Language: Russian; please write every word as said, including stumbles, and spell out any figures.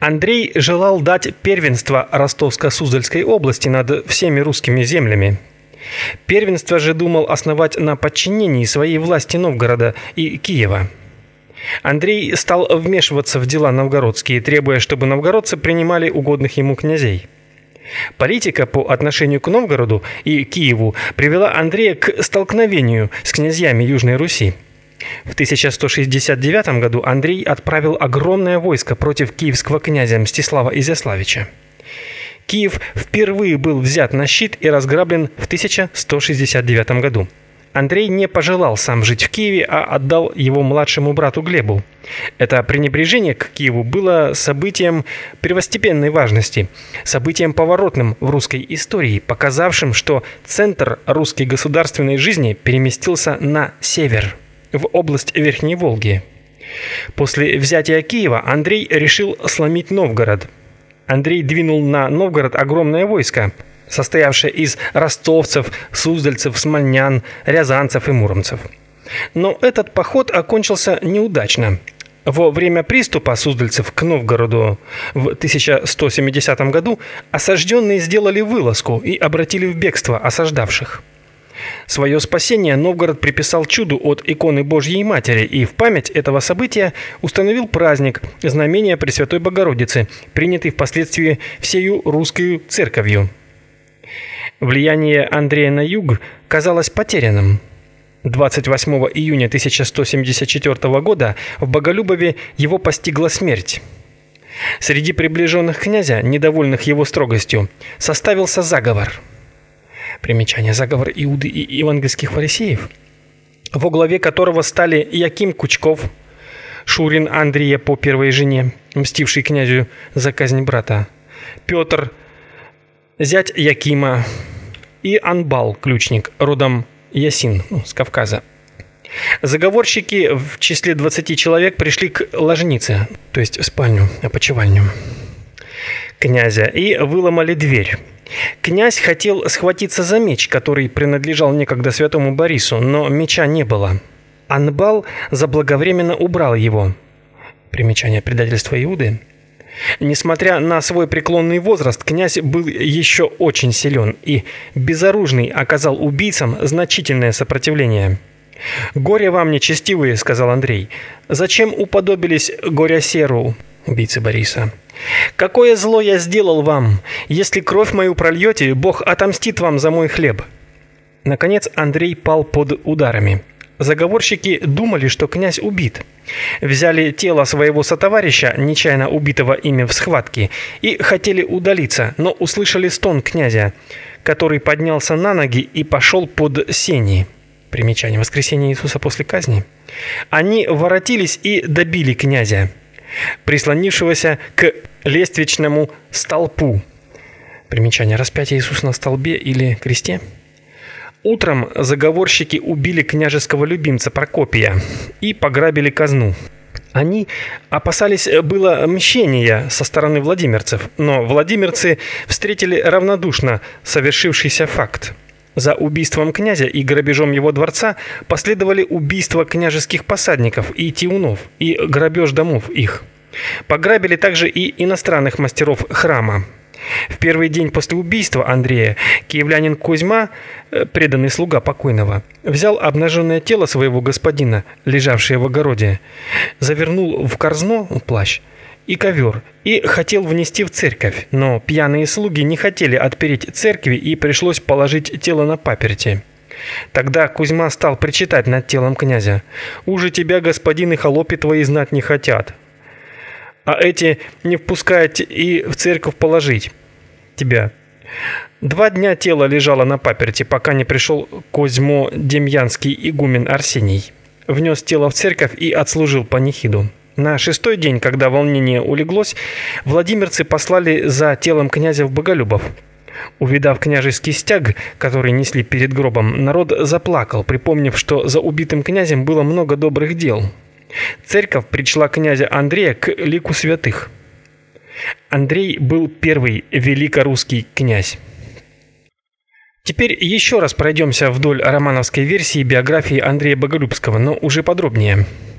Андрей желал дать первенство Ростовско-Суздальской области над всеми русскими землями. Первенство же думал основать на подчинении своей власти Новгорода и Киева. Андрей стал вмешиваться в дела новгородские, требуя, чтобы новгородцы принимали угодных ему князей. Политика по отношению к Новгороду и Киеву привела Андрея к столкновению с князьями Южной Руси. В тысяча сто шестьдесят девятом году Андрей отправил огромное войско против киевского князя Мстислава Изяславича. Киев впервые был взят на щит и разграблен в тысяча сто шестьдесят девятом году. Андрей не пожелал сам жить в Киеве, а отдал его младшему брату Глебу. Это пренебрежение к Киеву было событием первостепенной важности, событием поворотным в русской истории, показавшим, что центр русской государственной жизни переместился на север, в область Верхней Волги. После взятия Киева Андрей решил сломить Новгород. Андрей двинул на Новгород огромное войско, состоявшее из ростовцев, суздальцев, смольнян, рязанцев и муромцев. Но этот поход окончился неудачно. Во время приступа суздальцев к Новгороду в тысяча сто семидесятом году осажденные сделали вылазку и обратили в бегство осаждавших. Свое спасение Новгород приписал чуду от иконы Божьей Матери и в память этого события установил праздник Знамения Пресвятой Богородицы, принятый впоследствии всею русской церковью. Влияние Андрея на юг казалось потерянным. двадцать восьмого июня тысяча сто семьдесят четвёртого года в Боголюбове его постигла смерть. Среди приближенных князя, недовольных его строгостью, составился заговор. Примечание: заговор Иуды и евангельских фарисеев, во главе которого стали Яким Кучков, шурин Андрея по первой жене, мстивший князю за казнь брата, Петр, зять Якима, и Анбал, ключник, родом Ясин, ну, с Кавказа. Заговорщики в числе двадцати человек пришли к ложнице, то есть в спальню, опочивальню князя, и выломали дверь. Князь хотел схватиться за меч, который принадлежал некогда святому Борису, но меча не было. Анбал заблаговременно убрал его. Примечание: предательство Иуды. Несмотря на свой преклонный возраст, князь был еще очень силен и безоружный оказал убийцам значительное сопротивление. «Горе вам, нечестивые», — сказал Андрей. «Зачем уподобились Горя-Серу, убийце Бориса? Какое зло я сделал вам? Если кровь мою прольете, Бог отомстит вам за мой хлеб». Наконец Андрей пал под ударами. Заговорщики думали, что князь убит. Взяли тело своего сотоварища, нечаянно убитого ими в схватке, и хотели удалиться, но услышали стон князя, который поднялся на ноги и пошел под сени. Примечание: воскресение Иисуса после казни. Они воротились и добили князя, прислонившегося к лествичному столпу. Примечание: распятие Иисуса на столбе или кресте. Утром заговорщики убили княжеского любимца Прокопия и пограбили казну. Они опасались было мщения со стороны владимирцев, но владимирцы встретили равнодушно совершившийся факт. За убийством князя и грабежом его дворца последовали убийства княжеских посадников и тиунов и грабеж домов их. Пограбили также и иностранных мастеров храма. В первый день после убийства Андрея киевлянин Кузьма, преданный слуга покойного, взял обнаженное тело своего господина, лежавшее в огороде, завернул в корзно, плащ, и ковер, и хотел внести в церковь, но пьяные слуги не хотели отпереть церкви, и пришлось положить тело на паперти. Тогда Кузьма стал причитать над телом князя: «Уже тебя, господин, и холопи твои знать не хотят, а эти не впускают и в церковь положить тебя». Два дня тело лежало на паперти, пока не пришел Козьмо-Демьянский игумен Арсений, внес тело в церковь и отслужил панихиду. На шестой день, когда волнение улеглось, владимирцы послали за телом князя в Боголюбов. Увидав княжеский стяг, который несли перед гробом, народ заплакал, припомнив, что за убитым князем было много добрых дел. Церковь причла князя Андрея к лику святых. Андрей был первый великорусский князь. Теперь еще раз пройдемся вдоль романовской версии биографии Андрея Боголюбского, но уже подробнее.